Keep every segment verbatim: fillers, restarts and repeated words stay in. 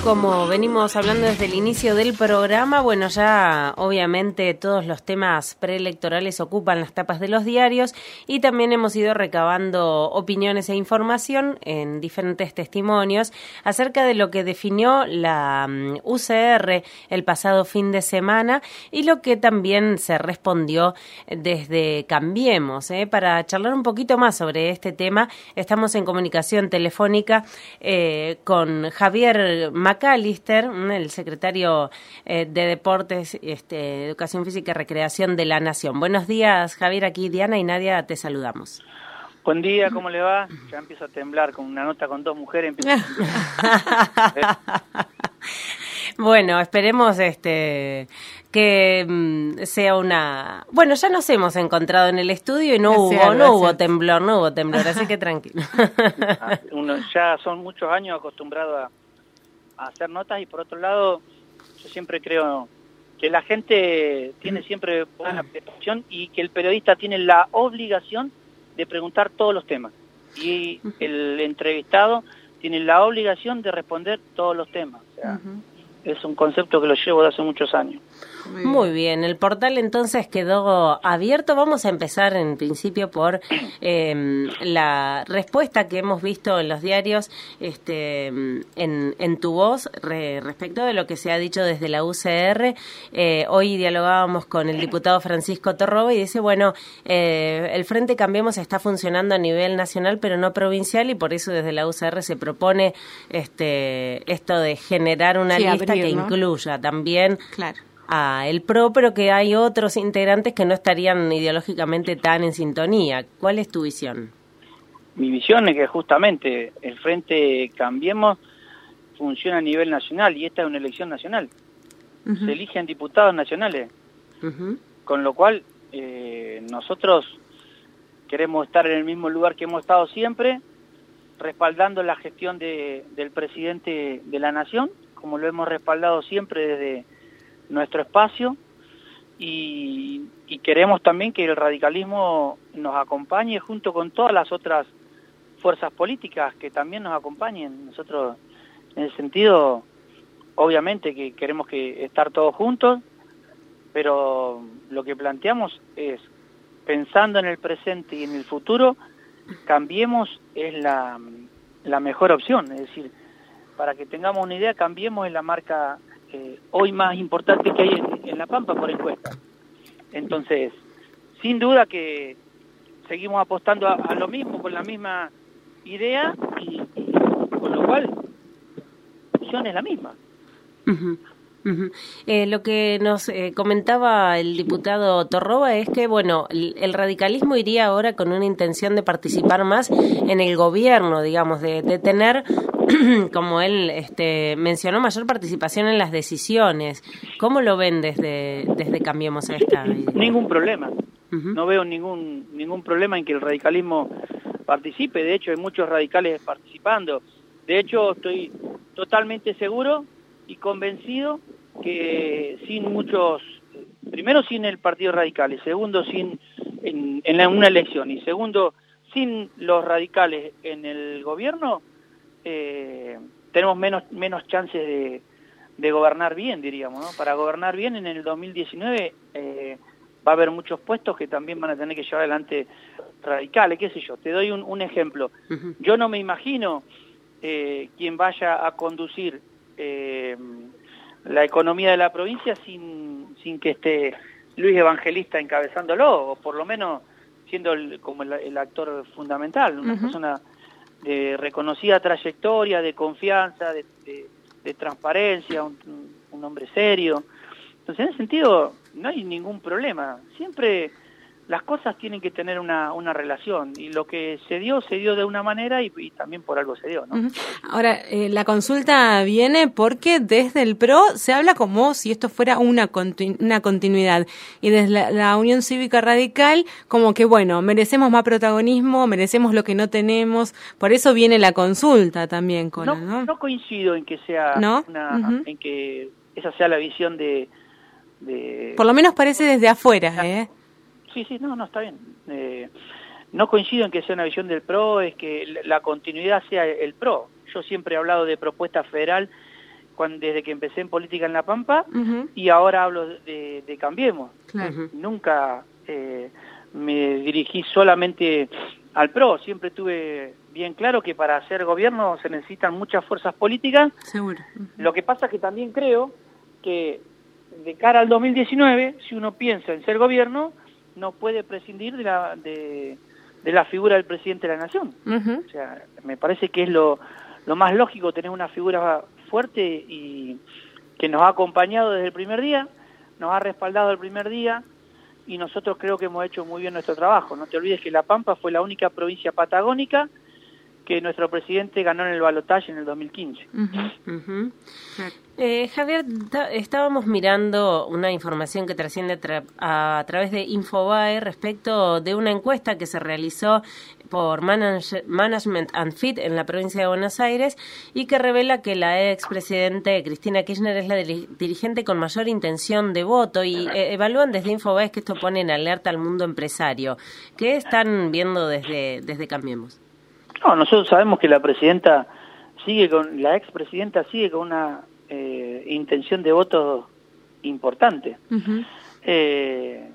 Como venimos hablando desde el inicio del programa, bueno, ya obviamente todos los temas preelectorales ocupan las tapas de los diarios y también hemos ido recabando opiniones e información en diferentes testimonios acerca de lo que definió la U C R el pasado fin de semana y lo que también se respondió desde Cambiemos. ¿eh? Para charlar un poquito más sobre este tema, estamos en comunicación telefónica eh, con Javier McAllister, el secretario eh, de Deportes, este, Educación Física y Recreación de la Nación. Buenos días, Javier, aquí Diana y Nadia, te saludamos. Buen día, ¿cómo le va? Ya empiezo a temblar con una nota con dos mujeres. Bueno, esperemos este que mm, sea una... Bueno, ya nos hemos encontrado en el estudio y no hubo gracias, no hubo gracias. temblor, no hubo temblor, así que tranquilo. Uno ya son muchos años acostumbrado a, a hacer notas y por otro lado, yo siempre creo que la gente tiene siempre buena percepción y que el periodista tiene la obligación de preguntar todos los temas y el entrevistado tiene la obligación de responder todos los temas. O sea, uh-huh. Es un concepto que lo llevo de hace muchos años. Muy bien. Muy bien, el portal entonces quedó abierto. Vamos a empezar en principio por eh, la respuesta que hemos visto en los diarios este, en, en tu voz re, respecto de lo que se ha dicho desde la U C R. Eh, hoy dialogábamos con el diputado Francisco Torroba y dice, bueno, eh, el Frente Cambiemos está funcionando a nivel nacional pero no provincial y por eso desde la U C R se propone este, esto de generar una sí, lista abrir, que ¿no? incluya también claro. a el P R O, pero que hay otros integrantes que no estarían ideológicamente tan en sintonía. ¿Cuál es tu visión? Mi visión es que justamente el Frente Cambiemos funciona a nivel nacional y esta es una elección nacional. Uh-huh. Se eligen diputados nacionales, uh-huh. con lo cual eh, nosotros queremos estar en el mismo lugar que hemos estado siempre, respaldando la gestión de, del presidente de la Nación, como lo hemos respaldado siempre desde nuestro espacio, y, y queremos también que el radicalismo nos acompañe junto con todas las otras fuerzas políticas que también nos acompañen. Nosotros, en ese sentido, obviamente que queremos que estar todos juntos, pero lo que planteamos es, pensando en el presente y en el futuro, Cambiemos es la, la mejor opción, es decir, para que tengamos una idea, Cambiemos es la marca eh, hoy más importante que hay en, en La Pampa por encuesta. Entonces, sin duda que seguimos apostando a, a lo mismo, con la misma idea, y, y con lo cual, la opción es la misma. Uh-huh. Uh-huh. Eh, lo que nos eh, comentaba el diputado Torroba es que, bueno, el, el radicalismo iría ahora con una intención de participar más en el gobierno, digamos, de, de tener, como él este, mencionó, mayor participación en las decisiones. ¿Cómo lo ven desde, desde Cambiemos a esta idea? Ningún problema. Uh-huh. No veo ningún, ningún problema en que el radicalismo participe. De hecho, hay muchos radicales participando. De hecho, estoy totalmente seguro y convencido que sin muchos, primero sin el Partido Radical, y segundo sin en, en la, una elección, y segundo sin los radicales en el gobierno, eh, tenemos menos menos chances de, de gobernar bien, diríamos, ¿no? Para gobernar bien en el dos mil diecinueve eh, va a haber muchos puestos que también van a tener que llevar adelante radicales, qué sé yo. Te doy un, un ejemplo. Uh-huh. Yo no me imagino eh, quien vaya a conducir Eh, la economía de la provincia sin sin que esté Luis Evangelista encabezándolo, o por lo menos siendo el, como el, el actor fundamental, una uh-huh. persona de reconocida trayectoria, de confianza, de, de, de transparencia, un, un hombre serio. Entonces, en ese sentido, no hay ningún problema. Siempre las cosas tienen que tener una, una relación, y lo que se dio, se dio de una manera y, y también por algo se dio, ¿no? Uh-huh. Ahora, eh, la consulta viene porque desde el P R O se habla como si esto fuera una, continu- una continuidad, y desde la, la Unión Cívica Radical como que, bueno, merecemos más protagonismo, merecemos lo que no tenemos, por eso viene la consulta también, Cola, ¿no? ¿no? No coincido en que sea ¿No? una, Uh-huh. en que esa sea la visión de... de por lo menos parece desde afuera, ¿eh? Sí, sí, no, no, está bien. Eh, no coincido en que sea una visión del P R O, es que la continuidad sea el P R O. Yo siempre he hablado de propuesta federal cuando, desde que empecé en política en La Pampa, uh-huh. y ahora hablo de, de Cambiemos. Claro. Nunca eh, me dirigí solamente al P R O, siempre tuve bien claro que para hacer gobierno se necesitan muchas fuerzas políticas. Seguro. Uh-huh. Lo que pasa es que también creo que de cara al dos mil diecinueve, si uno piensa en ser gobierno, no puede prescindir de la, de, de la figura del presidente de la Nación. Uh-huh. O sea, me parece que es lo, lo más lógico tener una figura fuerte y que nos ha acompañado desde el primer día, nos ha respaldado el primer día, y nosotros creo que hemos hecho muy bien nuestro trabajo. No te olvides que La Pampa fue la única provincia patagónica que nuestro presidente ganó en el balotaje en el dos mil quince. Uh-huh, uh-huh. Eh, Javier, estábamos mirando una información que trasciende a, tra- a través de Infobae respecto de una encuesta que se realizó por Manage- Management and Fit en la provincia de Buenos Aires y que revela que la expresidente Cristina Kirchner es la dir- dirigente con mayor intención de voto y eh, evalúan desde Infobae que esto pone en alerta al mundo empresario. ¿Qué están viendo desde, desde Cambiemos? No, nosotros sabemos que la presidenta sigue con, la expresidenta sigue con una eh, intención de voto importante. Uh-huh. Eh,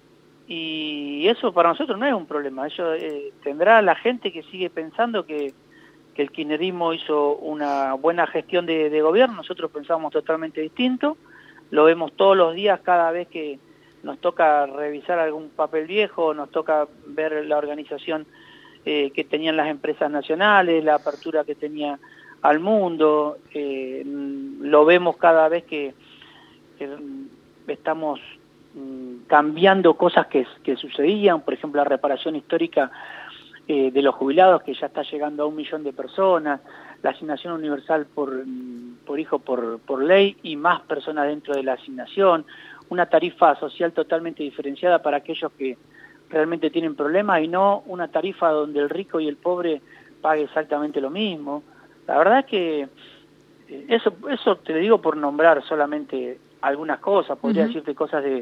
y eso para nosotros no es un problema. Eso eh, tendrá la gente que sigue pensando que, que el kirchnerismo hizo una buena gestión de, de gobierno. Nosotros pensamos totalmente distinto. Lo vemos todos los días cada vez que nos toca revisar algún papel viejo, nos toca ver la organización Eh, que tenían las empresas nacionales, la apertura que tenía al mundo, eh, lo vemos cada vez que, que estamos mm, cambiando cosas que, que sucedían, por ejemplo la reparación histórica eh, de los jubilados que ya está llegando a un millón de personas, la asignación universal por, por hijo por, por ley y más personas dentro de la asignación, una tarifa social totalmente diferenciada para aquellos que realmente tienen problemas y no una tarifa donde el rico y el pobre pague exactamente lo mismo. La verdad es que eso eso te lo digo por nombrar solamente algunas cosas, podría uh-huh. decirte cosas de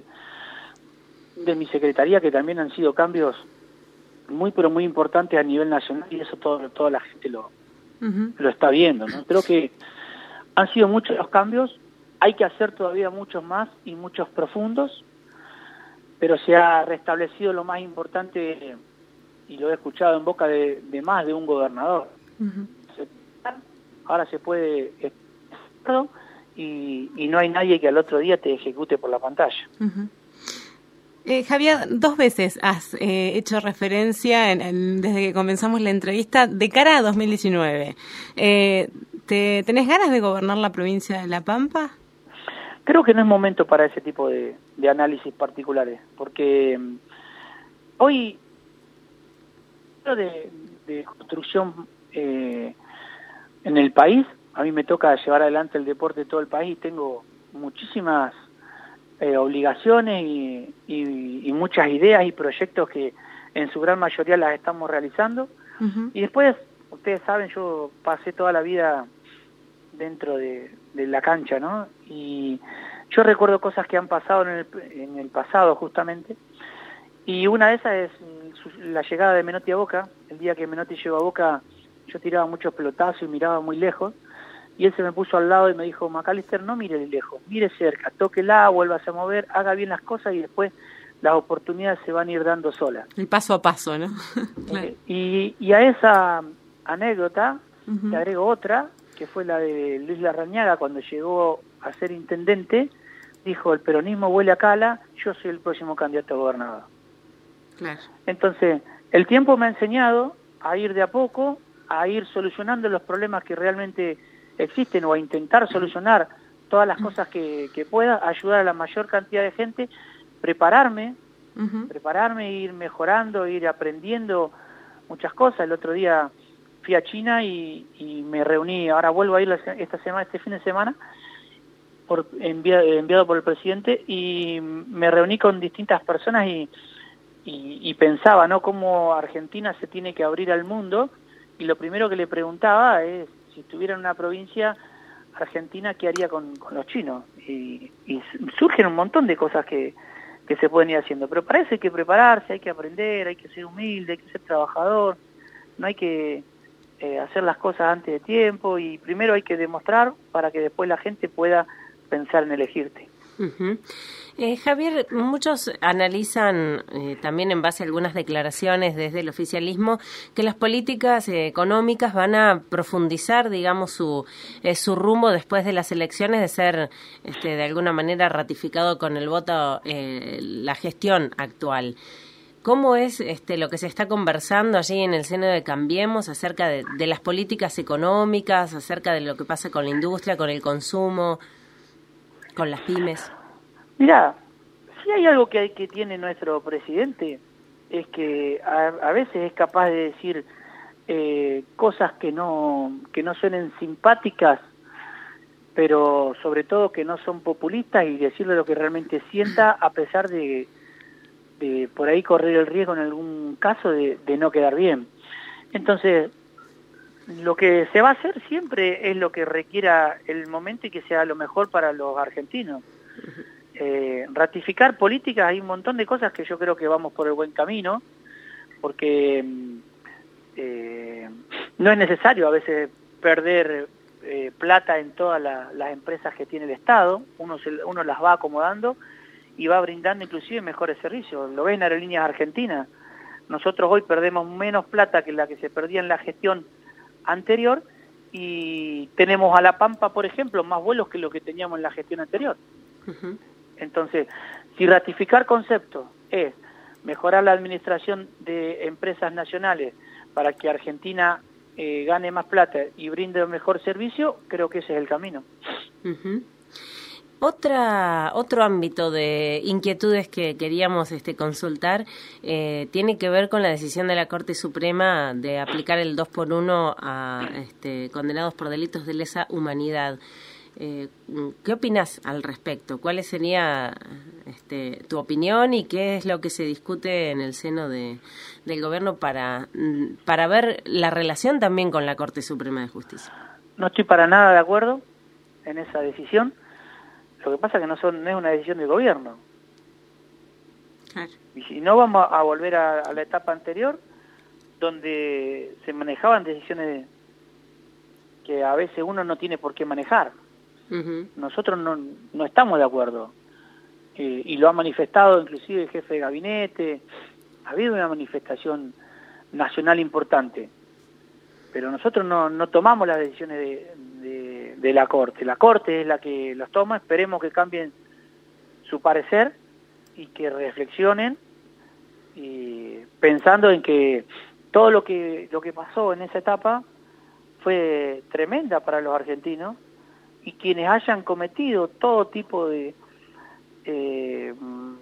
de mi secretaría que también han sido cambios muy pero muy importantes a nivel nacional y eso todo toda la gente lo uh-huh. lo está viendo, ¿no? Creo que han sido muchos los cambios, hay que hacer todavía muchos más y muchos profundos, pero se ha restablecido lo más importante, y lo he escuchado en boca de, de más de un gobernador. Uh-huh. Ahora se puede y, y no hay nadie que al otro día te ejecute por la pantalla. Uh-huh. Eh, Javier, dos veces has eh, hecho referencia, en, en, desde que comenzamos la entrevista, de cara a dos mil diecinueve. Eh, ¿te, ¿Tenés ganas de gobernar la provincia de La Pampa? Creo que no es momento para ese tipo de, de análisis particulares, porque um, hoy de, de construcción eh, en el país, a mí me toca llevar adelante el deporte de todo el país y tengo muchísimas eh, obligaciones y, y, y muchas ideas y proyectos que en su gran mayoría las estamos realizando. Uh-huh. Y después, ustedes saben, yo pasé toda la vida dentro de, de la cancha, ¿no? Y yo recuerdo cosas que han pasado en el, en el pasado justamente, y una de esas es la llegada de Menotti a Boca. El día que Menotti llegó a Boca yo tiraba muchos pelotazos y miraba muy lejos, y él se me puso al lado y me dijo: Macalister, no mire lejos, mire cerca, tóquela, vuélvase a mover, haga bien las cosas y después las oportunidades se van a ir dando solas. El paso a paso, ¿no? Claro. eh, y, y a esa anécdota uh-huh. le agrego otra, que fue la de Luis Larrañaga cuando llegó a ser intendente. Dijo: el peronismo huele a cala, yo soy el próximo candidato a gobernador. Claro. Entonces, el tiempo me ha enseñado a ir de a poco, a ir solucionando los problemas que realmente existen o a intentar solucionar todas las cosas que, que pueda, ayudar a la mayor cantidad de gente, prepararme, uh-huh. prepararme, ir mejorando, ir aprendiendo muchas cosas. El otro día fui a China y, y me reuní, ahora vuelvo a ir esta semana, este fin de semana, por enviado, enviado por el presidente, y me reuní con distintas personas y, y, y pensaba, ¿no?, cómo Argentina se tiene que abrir al mundo, y lo primero que le preguntaba es, si estuviera en una provincia argentina, ¿qué haría con, con los chinos? Y, y surgen un montón de cosas que, que se pueden ir haciendo, pero para eso hay que prepararse, hay que aprender, hay que ser humilde, hay que ser trabajador, no hay que eh, hacer las cosas antes de tiempo, y primero hay que demostrar para que después la gente pueda pensar en elegirte. Uh-huh. Eh, Javier, muchos analizan eh, también en base a algunas declaraciones desde el oficialismo que las políticas eh, económicas van a profundizar, digamos, su eh, su rumbo después de las elecciones, de ser este, de alguna manera ratificado con el voto eh, la gestión actual. ¿Cómo es este, lo que se está conversando allí en el seno de Cambiemos acerca de, de las políticas económicas, acerca de lo que pasa con la industria, con el consumo, con las pymes? Mirá, si hay algo que, hay, que tiene nuestro presidente, es que a, a veces es capaz de decir eh, cosas que no, que no suenen simpáticas, pero sobre todo que no son populistas, y decirle lo que realmente sienta, a pesar de, de por ahí correr el riesgo en algún caso de, de no quedar bien. Entonces, lo que se va a hacer siempre es lo que requiera el momento y que sea lo mejor para los argentinos. Eh, ratificar políticas, hay un montón de cosas que yo creo que vamos por el buen camino, porque eh, no es necesario a veces perder eh, plata en todas la, las empresas que tiene el Estado. Uno, se, uno las va acomodando y va brindando inclusive mejores servicios. Lo ven en Aerolíneas Argentinas. Nosotros hoy perdemos menos plata que la que se perdía en la gestión anterior, y tenemos a La Pampa, por ejemplo, más vuelos que lo que teníamos en la gestión anterior. Uh-huh. Entonces, si ratificar conceptos es mejorar la administración de empresas nacionales para que Argentina eh, gane más plata y brinde un mejor servicio, creo que ese es el camino. Uh-huh. Otra, otro ámbito de inquietudes que queríamos este, consultar eh, tiene que ver con la decisión de la Corte Suprema de aplicar el dos por uno a este, condenados por delitos de lesa humanidad. Eh, ¿Qué opinas al respecto? ¿Cuál sería este, tu opinión y qué es lo que se discute en el seno de, del gobierno para, para ver la relación también con la Corte Suprema de Justicia? No estoy para nada de acuerdo en esa decisión. Lo que pasa es que no, son, no es una decisión del gobierno. Claro. Y si no, vamos a volver a, a la etapa anterior, donde se manejaban decisiones que a veces uno no tiene por qué manejar. Uh-huh. Nosotros no, no estamos de acuerdo. Eh, y lo ha manifestado inclusive el jefe de gabinete. Ha habido una manifestación nacional importante. Pero nosotros no, no tomamos las decisiones de, de, de la Corte. La Corte es la que los toma. Esperemos que cambien su parecer y que reflexionen, y pensando en que todo lo que lo que pasó en esa etapa fue tremenda para los argentinos, y quienes hayan cometido todo tipo de eh,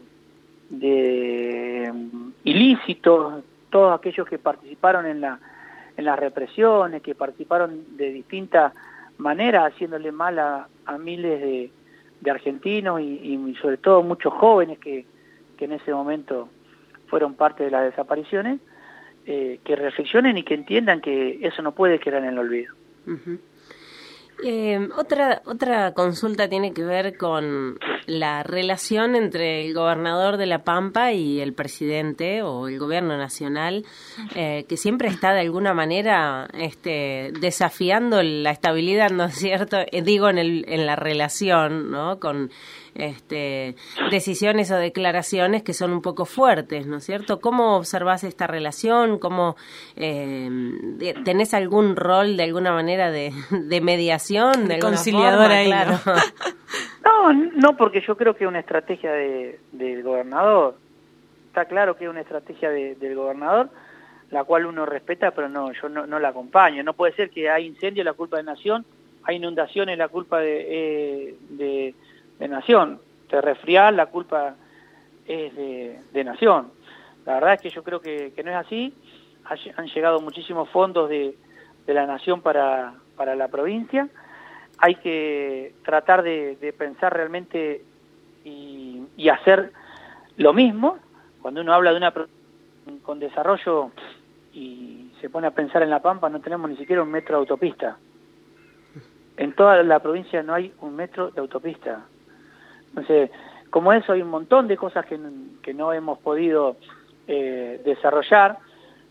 de ilícitos, todos aquellos que participaron en la en las represiones, que participaron de distintas maneras haciéndole mal a, a miles de, de argentinos y, y sobre todo muchos jóvenes que, que en ese momento fueron parte de las desapariciones, eh, que reflexionen y que entiendan que eso no puede quedar en el olvido. Uh-huh. Eh, otra otra consulta tiene que ver con la relación entre el gobernador de La Pampa y el presidente o el gobierno nacional, eh, que siempre está de alguna manera este, desafiando la estabilidad, ¿no es cierto? Eh, digo, en, el, en la relación, ¿no? Con este, decisiones o declaraciones que son un poco fuertes, ¿no es cierto? ¿Cómo observás esta relación? ¿Cómo eh, tenés algún rol de alguna manera de, de mediación? De conciliador forma, ahí, claro. ¿no? no, no, porque yo creo que es una estrategia de, del gobernador. Está claro que es una estrategia de, del gobernador, la cual uno respeta, pero no, yo no, no la acompaño. No puede ser que hay incendio, la culpa de Nación, hay inundaciones, la culpa de, eh, de, de Nación. Te resfriás, la culpa es de, de Nación. La verdad es que yo creo que, que no es así. Han llegado muchísimos fondos de, de la Nación para, para la provincia. Hay que tratar de, de pensar realmente y, y hacer lo mismo. Cuando uno habla de una provincia con desarrollo y se pone a pensar en La Pampa, no tenemos ni siquiera un metro de autopista. En toda la provincia no hay un metro de autopista. Entonces, como eso hay un montón de cosas que, que no hemos podido eh, desarrollar.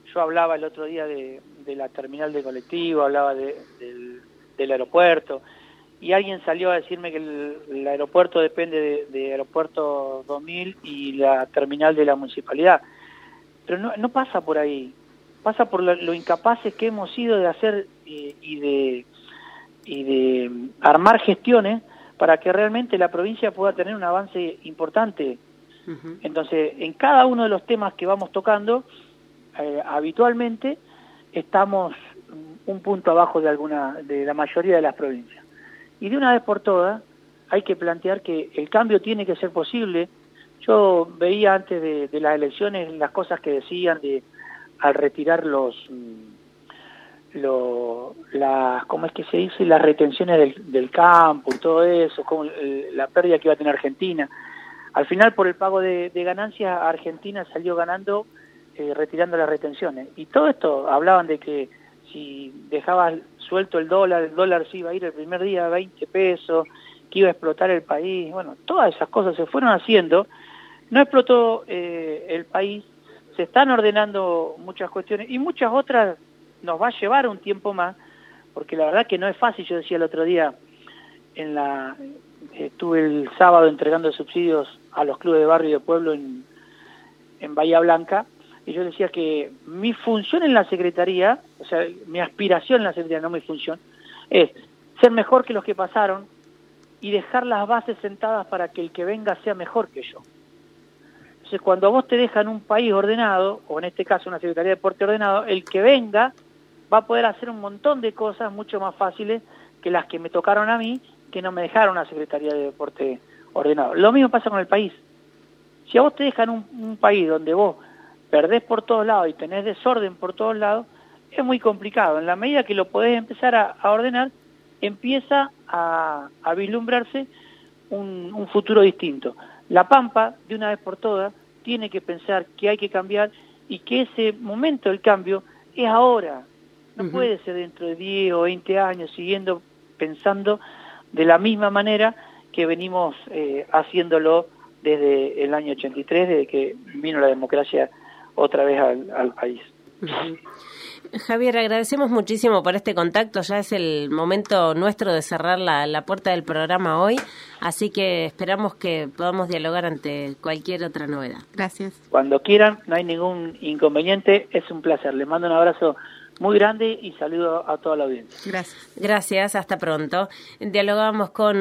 yo hablaba el otro día de, de la terminal de colectivo, hablaba de, del, del aeropuerto, y alguien salió a decirme que el, el aeropuerto depende de, de Aeropuerto dos mil y la terminal de la municipalidad. Pero no, no pasa por ahí, pasa por lo, lo incapaces que hemos sido de hacer eh, y de y de armar gestiones para que realmente la provincia pueda tener un avance importante. Uh-huh. Entonces, en cada uno de los temas que vamos tocando, eh, habitualmente estamos un punto abajo de alguna de la mayoría de las provincias. Y de una vez por todas, hay que plantear que el cambio tiene que ser posible. Yo veía antes de, de las elecciones las cosas que decían de al retirar los, lo, las, ¿cómo es que se dice? Las retenciones del, del campo y todo eso, como el, la pérdida que iba a tener Argentina. Al final, por el pago de, de ganancias, Argentina salió ganando eh, retirando las retenciones. Y todo esto hablaban de que si dejabas suelto el dólar, el dólar sí iba a ir el primer día a veinte pesos, que iba a explotar el país. Bueno, todas esas cosas se fueron haciendo. No explotó eh, el país, se están ordenando muchas cuestiones y muchas otras nos va a llevar un tiempo más, porque la verdad que no es fácil. Yo decía el otro día, en la estuve el sábado entregando subsidios a los clubes de barrio y de pueblo en, en Bahía Blanca, y yo decía que mi función en la Secretaría, o sea, mi aspiración en la Secretaría, no mi función, es ser mejor que los que pasaron y dejar las bases sentadas para que el que venga sea mejor que yo. Entonces, cuando a vos te dejan un país ordenado, o en este caso una Secretaría de Deporte ordenado, el que venga va a poder hacer un montón de cosas mucho más fáciles que las que me tocaron a mí, que no me dejaron una Secretaría de Deporte ordenado. Lo mismo pasa con el país. Si a vos te dejan un, un país donde vos perdés por todos lados y tenés desorden por todos lados, es muy complicado. En la medida que lo podés empezar a, a ordenar, empieza a, a vislumbrarse un, un futuro distinto. La Pampa, de una vez por todas, tiene que pensar que hay que cambiar y que ese momento del cambio es ahora. No uh-huh. puede ser dentro de diez o veinte años, siguiendo pensando de la misma manera que venimos eh, haciéndolo desde el año ochenta y tres, desde que vino la democracia otra vez al, al país. Uh-huh. Javier, agradecemos muchísimo por este contacto. Ya es el momento nuestro de cerrar la, la puerta del programa hoy, así que esperamos que podamos dialogar ante cualquier otra novedad. Gracias. Cuando quieran, no hay ningún inconveniente, es un placer. Les mando un abrazo muy grande y saludo a toda la audiencia. Gracias. Gracias, hasta pronto. Dialogamos con